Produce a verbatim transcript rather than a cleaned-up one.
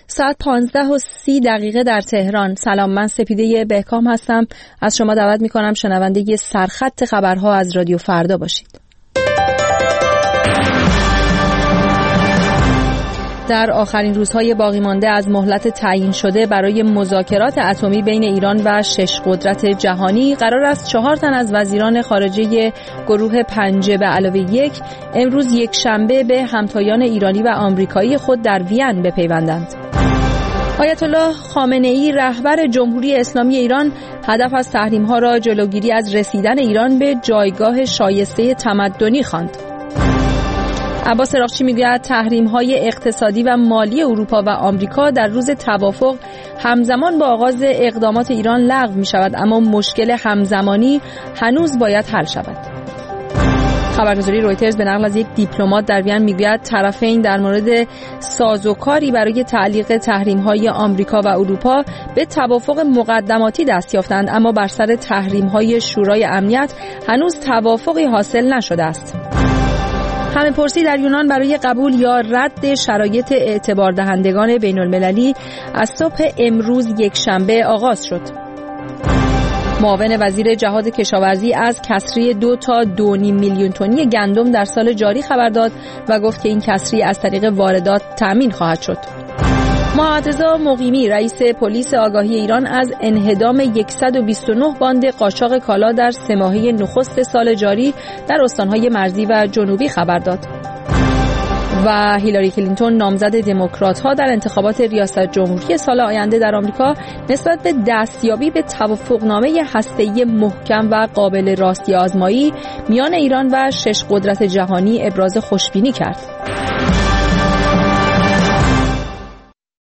ساعت پانزده و سی دقیقه در تهران. سلام، من سپیده بهکام هستم. از شما دعوت میکنم شنونده سرخط خبرها از رادیو فردا باشید. در آخرین روزهای باقی مانده از مهلت تعیین شده برای مذاکرات اتمی بین ایران و شش قدرت جهانی، قرار است چهار تن از وزیران خارجه گروه پنجه به علاوه یک امروز یک شنبه به همتایان ایرانی و آمریکایی خود در وین بپیوندند. آیت الله خامنه ای رهبر جمهوری اسلامی ایران هدف از تحریم‌ها را جلوگیری از رسیدن ایران به جایگاه شایسته تمدنی خواند. عباس راقچی میگوید تحریم‌های اقتصادی و مالی اروپا و آمریکا در روز توافق همزمان با آغاز اقدامات ایران لغو می‌شود، اما مشکل همزمانی هنوز باید حل شود. خبرگزاری رویترز به نقل از یک دیپلمات در وین میگوید طرفین در مورد سازوکاری برای تعلیق تحریم‌های آمریکا و اروپا به توافق مقدماتی دست یافتند، اما بر سر تحریم‌های شورای امنیت هنوز توافقی حاصل نشده است. همه پرسی در یونان برای قبول یا رد شرایط اعتبار دهندگان بین المللی از صبح امروز یک شنبه آغاز شد. معاون وزیر جهاد کشاورزی از کسری دو تا دو نیم میلیون تنی گندم در سال جاری خبر داد و گفت که این کسری از طریق واردات تامین خواهد شد. محمدرضا مقیمی رئیس پلیس آگاهی ایران از انهدام صد و بیست و نه باند قاچاق کالا در سه ماهه نخست سال جاری در استانهای مرزی و جنوبی خبر داد. و هیلاری کلینتون نامزد دموکرات‌ها در انتخابات ریاست جمهوری سال آینده در آمریکا نسبت به دستیابی به توافقنامه هسته‌ای محکم و قابل راستی آزمایی میان ایران و شش قدرت جهانی ابراز خوشبینی کرد.